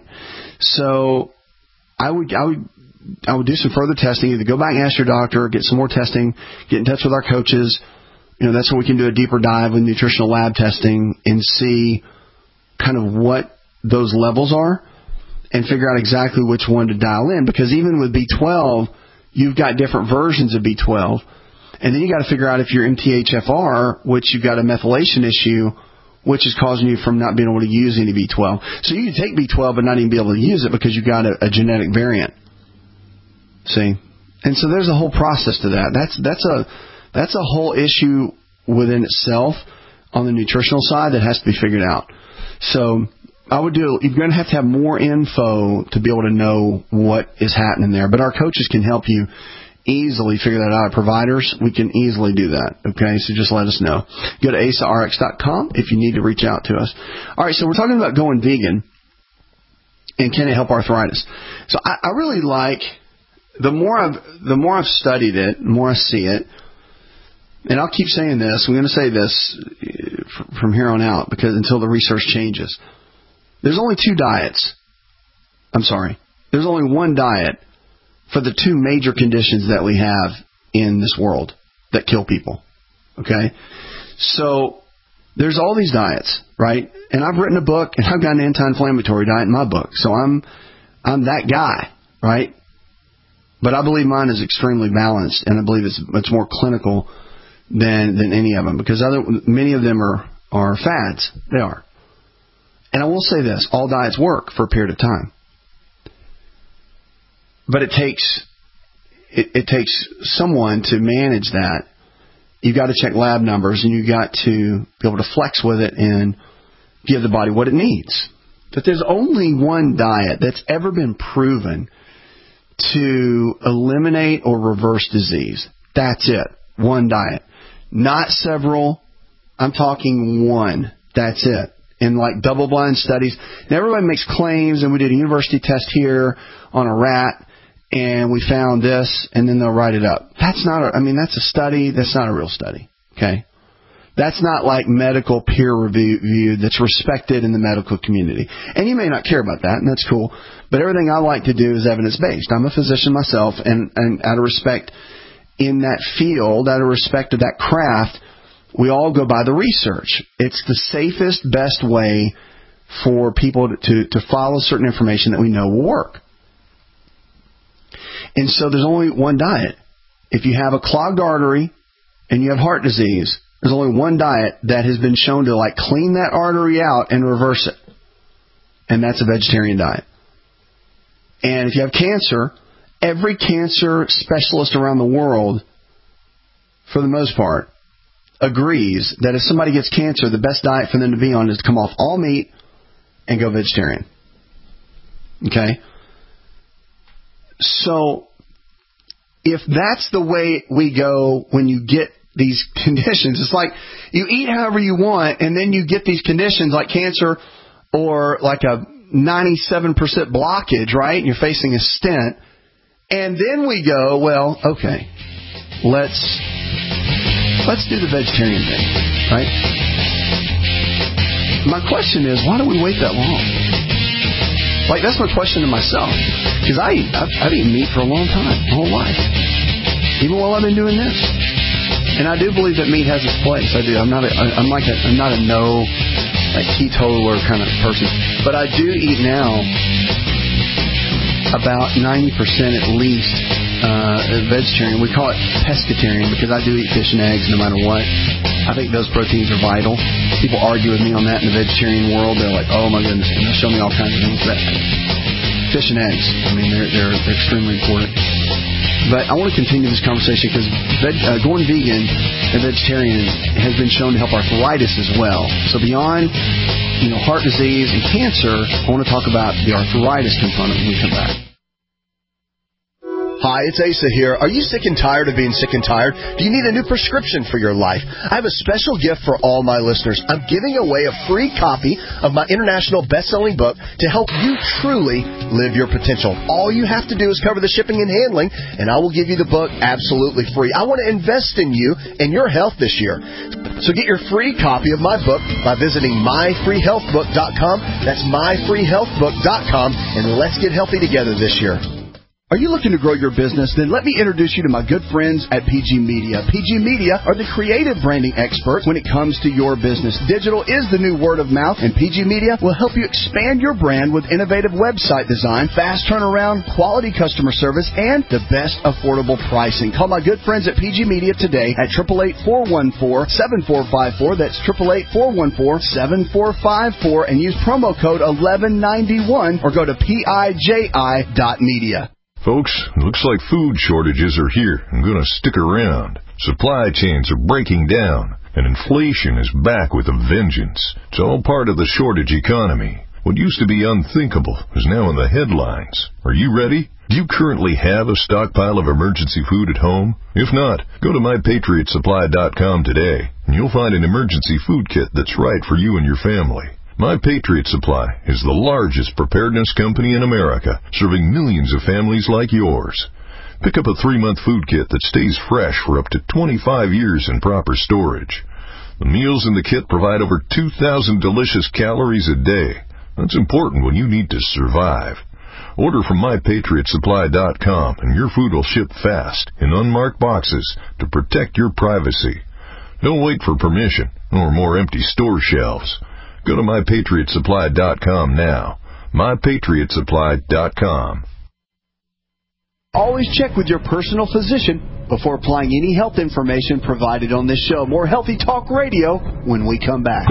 So I would, I would, I would do some further testing. Either go back and ask your doctor, get some more testing, get in touch with our coaches. You know, that's when we can do a deeper dive with nutritional lab testing and see kind of what those levels are and figure out exactly which one to dial in. Because even with B twelve, you've got different versions of B twelve. And then you got to figure out if you're M T H F R, which you've got a methylation issue, which is causing you from not being able to use any B twelve. So you can take B twelve but not even be able to use it because you've got a, a genetic variant. See? And so there's a whole process to that. That's that's a that's a whole issue within itself on the nutritional side that has to be figured out. So I would do, you're going to have to have more info to be able to know what is happening there. But our coaches can help you easily figure that out. Providers, we can easily do that. Okay, so just let us know. Go to asa r x dot com if you need to reach out to us. All right, so we're talking about going vegan and can it help arthritis? So I, I really like, the more I've the more I've studied it, the more I see it, and I'll keep saying this. I'm going to say this from here on out because until the research changes. There's only two diets. I'm sorry. There's only one diet for the two major conditions that we have in this world that kill people. Okay? So there's all these diets, right? And I've written a book, and I've got an anti-inflammatory diet in my book. So I'm I'm that guy, right? But I believe mine is extremely balanced, and I believe it's much more clinical than than any of them because other many of them are, are fads. They are. And I will say this, all diets work for a period of time. But it takes it, it takes someone to manage that. You've got to check lab numbers, and you've got to be able to flex with it and give the body what it needs. But there's only one diet that's ever been proven to eliminate or reverse disease. That's it. One diet. Not several. I'm talking one. That's it. In like double-blind studies. And everybody makes claims, and we did a university test here on a rat, and we found this, and then they'll write it up. That's not a, I mean, that's a study. That's not a real study. Okay? That's not like medical peer review that's respected in the medical community. And you may not care about that, and that's cool. But everything I like to do is evidence-based. I'm a physician myself, and, and out of respect in that field, out of respect of that craft, we all go by the research. It's the safest, best way for people to, to, to follow certain information that we know will work. And so there's only one diet. If you have a clogged artery and you have heart disease, there's only one diet that has been shown to like clean that artery out and reverse it. And that's a vegetarian diet. And if you have cancer, every cancer specialist around the world, for the most part, agrees that if somebody gets cancer, the best diet for them to be on is to come off all meat and go vegetarian. Okay? So, if that's the way we go when you get these conditions, it's like you eat however you want and then you get these conditions like cancer or like a ninety-seven percent blockage, right? And you're facing a stent. And then we go, well, okay, let's let's do the vegetarian thing, right? My question is, why do we wait that long? Like, that's my question to myself. Because I eat, I've, I've eaten meat for a long time, my whole life. Even while I've been doing this. And I do believe that meat has its place. I do. I'm not a, I'm like a, I'm not a no, like teetotaler kind of person. But I do eat now about ninety percent at least uh, vegetarian. We call it pescatarian because I do eat fish and eggs no matter what. I think those proteins are vital. People argue with me on that in the vegetarian world. They're like, oh my goodness, and they'll show me all kinds of things. That fish and eggs. I mean, they're, they're, they're extremely important. But I want to continue this conversation because veg, uh, going vegan and vegetarian has been shown to help arthritis as well. So beyond, you know, heart disease and cancer, I want to talk about the arthritis component when we come back. Hi, it's Asa here. Are you sick and tired of being sick and tired? Do you need a new prescription for your life? I have a special gift for all my listeners. I'm giving away a free copy of my international best-selling book to help you truly live your potential. All you have to do is cover the shipping and handling, and I will give you the book absolutely free. I want to invest in you and your health this year. So get your free copy of my book by visiting my free health book dot com. That's my free health book dot com, and let's get healthy together this year. Are you looking to grow your business? Then let me introduce you to my good friends at P G Media. P G Media are the creative branding experts when it comes to your business. Digital is the new word of mouth, and P G Media will help you expand your brand with innovative website design, fast turnaround, quality customer service, and the best affordable pricing. Call my good friends at P G Media today at eight eight eight, four one four, seven four five four. That's eight eight eight, four one four, seven four five four, and use promo code eleven ninety-one or go to P I J I dot media. Folks, it looks like food shortages are here and going to stick around. Supply chains are breaking down, and inflation is back with a vengeance. It's all part of the shortage economy. What used to be unthinkable is now in the headlines. Are you ready? Do you currently have a stockpile of emergency food at home? If not, go to my patriot supply dot com today, and you'll find an emergency food kit that's right for you and your family. My Patriot Supply is the largest preparedness company in America, serving millions of families like yours. Pick up a three-month food kit that stays fresh for up to twenty-five years in proper storage. The meals in the kit provide over two thousand delicious calories a day. That's important when you need to survive. Order from my patriot supply dot com and your food will ship fast in unmarked boxes to protect your privacy. Don't wait for permission or more empty store shelves. Go to my patriot supply dot com now. my patriot supply dot com. Always check with your personal physician before applying any health information provided on this show. More Healthy Talk Radio when we come back.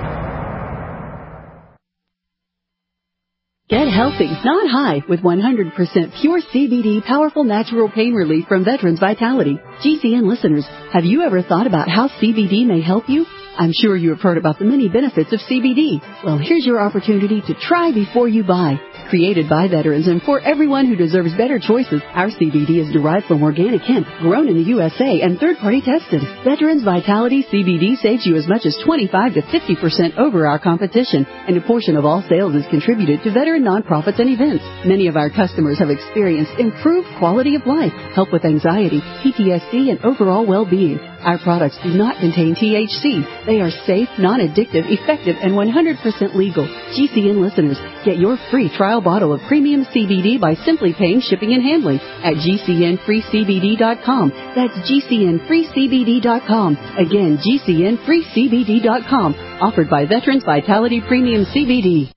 Get healthy, not high, with one hundred percent pure C B D powerful natural pain relief from Veterans Vitality. G C N listeners, have you ever thought about how C B D may help you? I'm sure you have heard about the many benefits of C B D. Well, here's your opportunity to try before you buy. Created by veterans and for everyone who deserves better choices, our C B D is derived from organic hemp, grown in the U S A and third-party tested. Veterans Vitality C B D saves you as much as twenty-five to fifty percent over our competition, and a portion of all sales is contributed to veteran nonprofits and events. Many of our customers have experienced improved quality of life, help with anxiety, P T S D, and overall well-being. Our products do not contain T H C. They are safe, non-addictive, effective, and one hundred percent legal. G C N listeners, get your free trial bottle of premium C B D by simply paying shipping and handling at G C N free C B D dot com. That's G C N free C B D dot com. Again, G C N free C B D dot com. Offered by Veterans Vitality Premium C B D.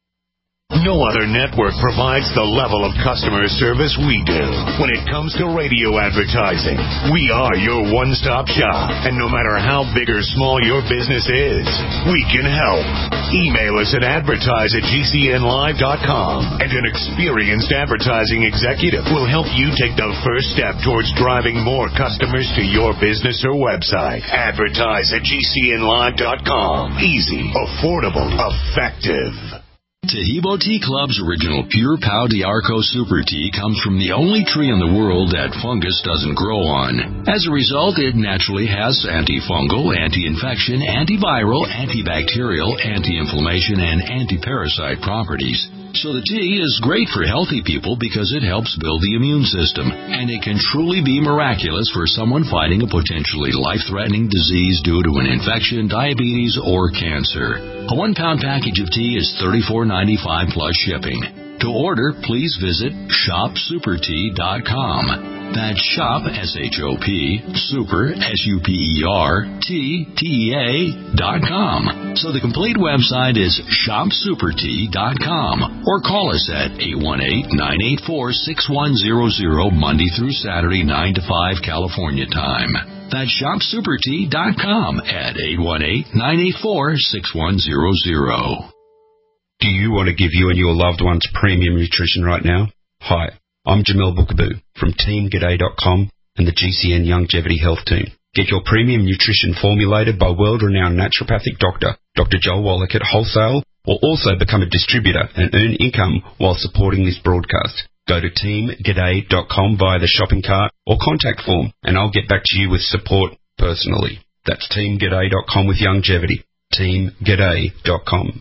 No other network provides the level of customer service we do. When it comes to radio advertising, we are your one-stop shop. And no matter how big or small your business is, we can help. Email us at advertise at G C N live dot com, and an experienced advertising executive will help you take the first step towards driving more customers to your business or website. Advertise at G C N live dot com. Easy, affordable, effective. Taheebo Tea Club's original Pure Pau D'Arco Super Tea comes from the only tree in the world that fungus doesn't grow on. As a result, it naturally has antifungal, anti-infection, antiviral, antibacterial, anti-inflammation, and anti-parasite properties. So the tea is great for healthy people because it helps build the immune system, and it can truly be miraculous for someone fighting a potentially life-threatening disease due to an infection, diabetes, or cancer. A one-pound package of tea is thirty-four ninety-five plus shipping. To order, please visit shop super tea dot com. That's shop, S H O P, super, S U P E R, T, T E A, dot com. So the complete website is shop super tea dot com. Or call us at eight one eight, nine eight four, six one zero zero, Monday through Saturday, nine to five California time. That's shop super tea dot com at eight one eight, nine eight four, six one zero zero. Do you want to give you and your loved ones premium nutrition right now? Hi, I'm Jamel Bookaboo from team g'day dot com and the G C N Longevity Health Team. Get your premium nutrition formulated by world-renowned naturopathic doctor, Doctor Joel Wallach at wholesale, or also become a distributor and earn income while supporting this broadcast. Go to team g'day dot com via the shopping cart or contact form, and I'll get back to you with support personally. That's team g'day dot com with longevity. team g'day dot com.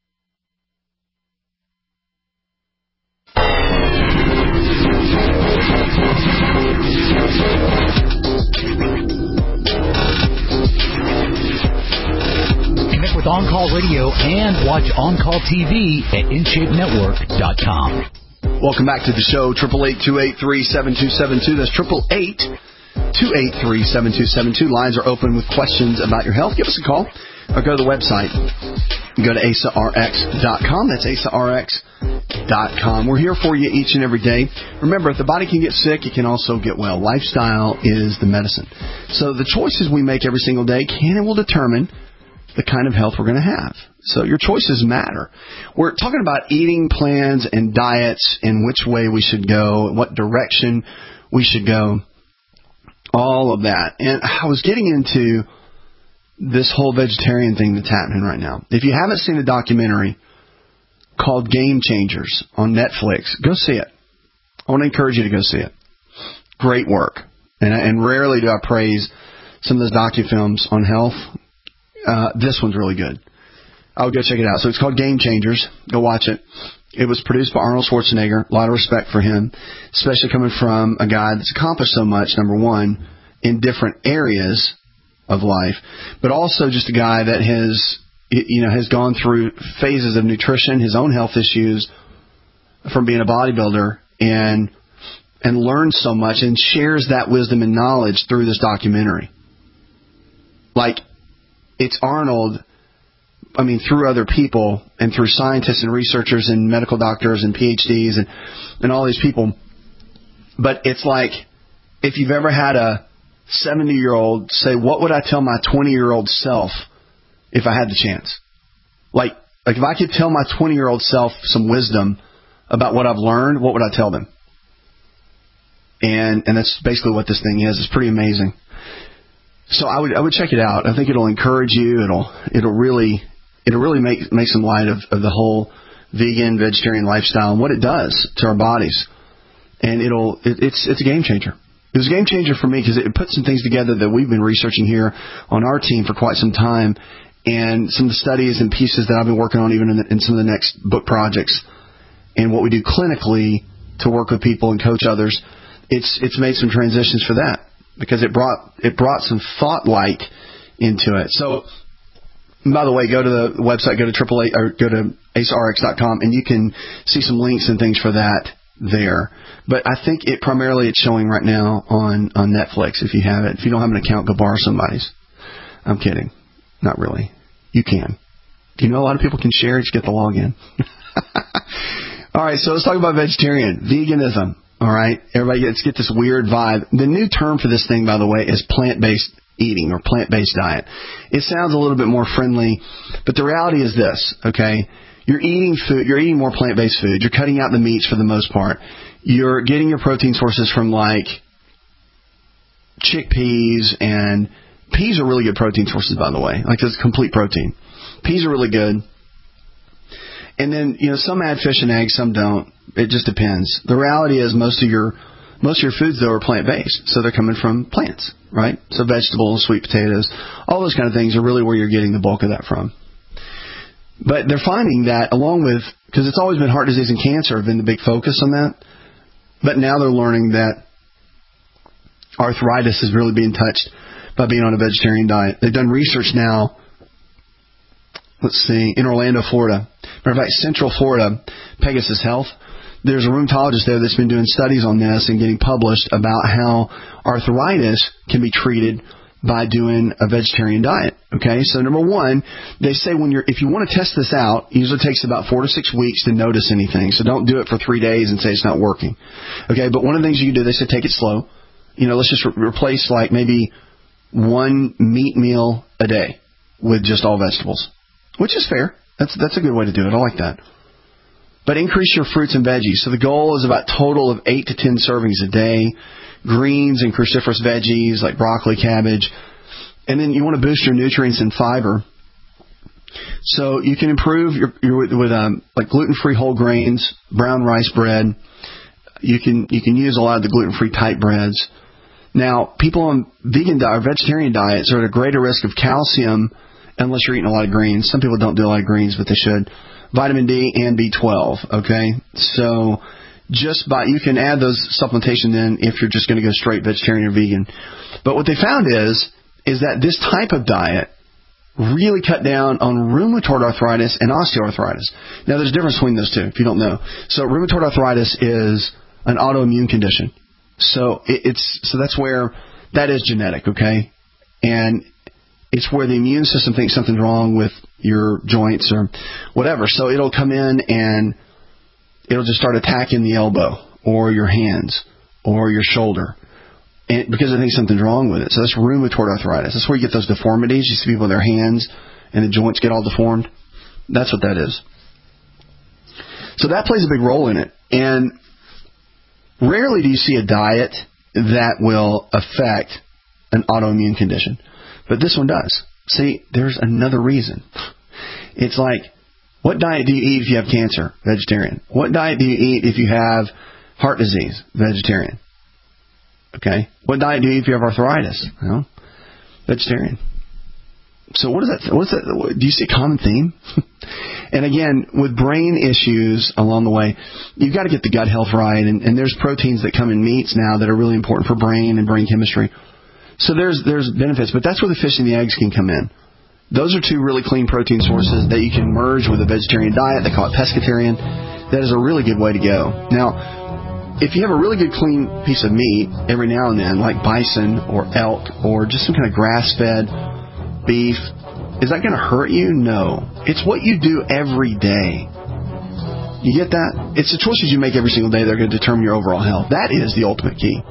Connect with On Call Radio and watch On Call T V at in shape network dot com. Welcome back to the show, eight eight eight, two eight three, seven two seven two. That's eight eight eight, two eight three, seven two seven two. Lines are open with questions about your health. Give us a call or go to the website. Go to A S A R X dot com. That's A S A R X dot com. We're here for you each and every day. Remember, if the body can get sick, it can also get well. Lifestyle is the medicine. So the choices we make every single day can and will determine the kind of health we're going to have. So your choices matter. We're talking about eating plans and diets and which way we should go, and what direction we should go, all of that. And I was getting into this whole vegetarian thing that's happening right now. If you haven't seen a documentary called Game Changers on Netflix, go see it. I want to encourage you to go see it. Great work. And, and rarely do I praise some of those docu-films on health. Uh, this one's really good. I'll go check it out. So it's called Game Changers. Go watch it. It was produced by Arnold Schwarzenegger. A lot of respect for him, especially coming from a guy that's accomplished so much, number one, in different areas of life, but also just a guy that has, you know, has gone through phases of nutrition, his own health issues from being a bodybuilder, and and learned so much and shares that wisdom and knowledge through this documentary. Like, it's Arnold, I mean, through other people and through scientists and researchers and medical doctors and P H Ds and, and all these people. But it's like, if you've ever had a seventy-year-old say, what would I tell my twenty-year-old self if I had the chance? Like, like if I could tell my twenty-year-old self some wisdom about what I've learned, what would I tell them? And and that's basically what this thing is. It's pretty amazing. So I would I would check it out. I think it'll encourage you. It'll it'll really it'll really make make some light of, of the whole vegan vegetarian lifestyle and what it does to our bodies. And it'll it, it's it's a game changer. It was a game changer for me because it put some things together that we've been researching here on our team for quite some time, and some of the studies and pieces that I've been working on even in, the, in some of the next book projects, and what we do clinically to work with people and coach others. It's it's made some transitions for that, because it brought it brought some thought light into it. So, by the way, go to the website, go to triple A or go to A S A R X dot com, and you can see some links and things for that there. But I think it primarily it's showing right now on, on Netflix. If you have it, if you don't have an account, go borrow somebody's. I'm kidding, not really. You can. Do you know a lot of people can share? Just get the login. All right, so let's talk about vegetarian veganism. All right, everybody, let's get this weird vibe. The new term for this thing, by the way, is plant-based eating or plant-based diet. It sounds a little bit more friendly, but the reality is this, okay? You're eating food, you're eating more plant-based food. You're cutting out the meats for the most part. You're getting your protein sources from, like, chickpeas, and peas are really good protein sources, by the way. Like, it's complete protein. Peas are really good. And then, you know, some add fish and eggs, some don't. It just depends. The reality is most of your most of your foods, though, are plant-based. So they're coming from plants, right? So vegetables, sweet potatoes, all those kind of things are really where you're getting the bulk of that from. But they're finding that along with, because it's always been heart disease and cancer have been the big focus on that. But now they're learning that arthritis is really being touched by being on a vegetarian diet. They've done research now, let's see, in Orlando, Florida. Matter of fact, Central Florida, Pegasus Health. There's a rheumatologist there that's been doing studies on this and getting published about how arthritis can be treated by doing a vegetarian diet. Okay, so number one, they say when you're, if you want to test this out, it usually takes about four to six weeks to notice anything. So don't do it for three days and say it's not working. Okay, but one of the things you can do, they say take it slow. You know, let's just re- replace like maybe one meat meal a day with just all vegetables, which is fair. That's that's a good way to do it. I like that. But increase your fruits and veggies. So the goal is about total of eight to ten servings a day. Greens and cruciferous veggies like broccoli, cabbage. And then you want to boost your nutrients and fiber. So you can improve your, your with, with um, like gluten-free whole grains, brown rice bread. You can you can use a lot of the gluten-free type breads. Now, people on vegan diet or vegetarian diets are at a greater risk of calcium unless you're eating a lot of greens. Some people don't do a lot of greens, but they should. Vitamin D and B twelve, okay? So just by, you can add those supplementation in if you're just going to go straight vegetarian or vegan. But what they found is, is that this type of diet really cut down on rheumatoid arthritis and osteoarthritis. Now, there's a difference between those two, if you don't know. So rheumatoid arthritis is an autoimmune condition. So it, it's so that's where, that is genetic, okay? And it's where the immune system thinks something's wrong with your joints or whatever. So it'll come in and it'll just start attacking the elbow or your hands or your shoulder, and because it thinks something's wrong with it. So that's rheumatoid arthritis. That's where you get those deformities. You see people with their hands and the joints get all deformed. That's what that is. So that plays a big role in it. And rarely do you see a diet that will affect an autoimmune condition. But this one does. See, there's another reason. It's like, what diet do you eat if you have cancer? Vegetarian. What diet do you eat if you have heart disease? Vegetarian. Okay. What diet do you eat if you have arthritis? Well, vegetarian. So what is that? What's that? Do you see a common theme? And again, with brain issues along the way, you've got to get the gut health right. And, and there's proteins that come in meats now that are really important for brain and brain chemistry. So there's there's benefits, but that's where the fish and the eggs can come in. Those are two really clean protein sources that you can merge with a vegetarian diet. They call it pescatarian. That is a really good way to go. Now, if you have a really good clean piece of meat every now and then, like bison or elk or just some kind of grass-fed beef, is that going to hurt you? No. It's what you do every day. You get that? It's the choices you make every single day that are going to determine your overall health. That is the ultimate key.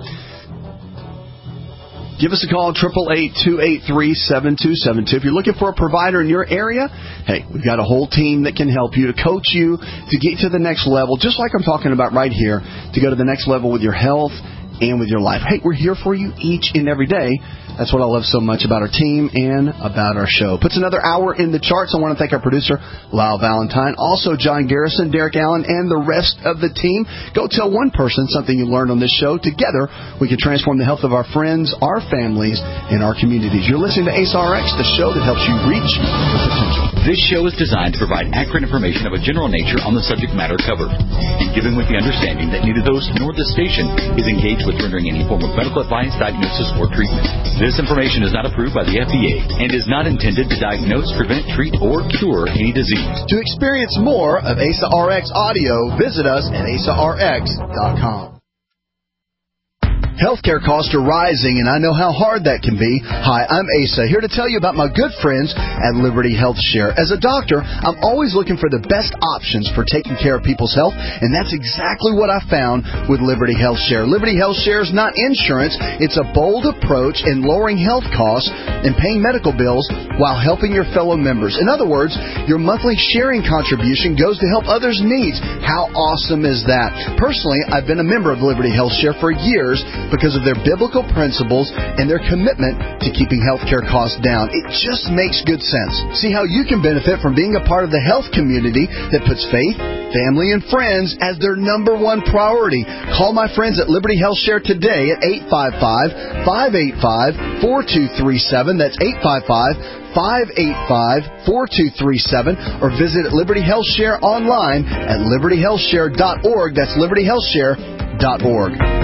Give us a call, eight eight eight, two eight three, seven two seven two. If you're looking for a provider in your area, hey, we've got a whole team that can help you, to coach you, to get to the next level, just like I'm talking about right here, to go to the next level with your health and with your life. Hey, we're here for you each and every day. That's what I love so much about our team and about our show. Puts another hour in the charts. I want to thank our producer, Lyle Valentine, also John Garrison, Derek Allen, and the rest of the team. Go tell one person something you learned on this show. Together, we can transform the health of our friends, our families, and our communities. You're listening to A C E R X, the show that helps you reach your potential. This show is designed to provide accurate information of a general nature on the subject matter covered, and given with the understanding that neither the host nor the station is engaged with rendering any form of medical advice, diagnosis, or treatment. This information is not approved by the F D A and is not intended to diagnose, prevent, treat, or cure any disease. To experience more of A C E R X audio, visit us at A C E R X dot com. Healthcare costs are rising, and I know how hard that can be. Hi, I'm Asa, here to tell you about my good friends at Liberty Health Share. As a doctor, I'm always looking for the best options for taking care of people's health, and that's exactly what I found with Liberty Health Share. Liberty Health Share is not insurance. It's a bold approach in lowering health costs and paying medical bills while helping your fellow members. In other words, your monthly sharing contribution goes to help others' needs. How awesome is that? Personally, I've been a member of Liberty Health Share for years because of their biblical principles and their commitment to keeping healthcare costs down. It just makes good sense. See how you can benefit from being a part of the health community that puts faith, family, and friends as their number one priority. Call my friends at Liberty Health Share today at eight five five, five eight five, four two three seven. That's eight five five, five eight five, four two three seven. Or visit Liberty Health Share online at liberty health share dot org. That's liberty health share dot org.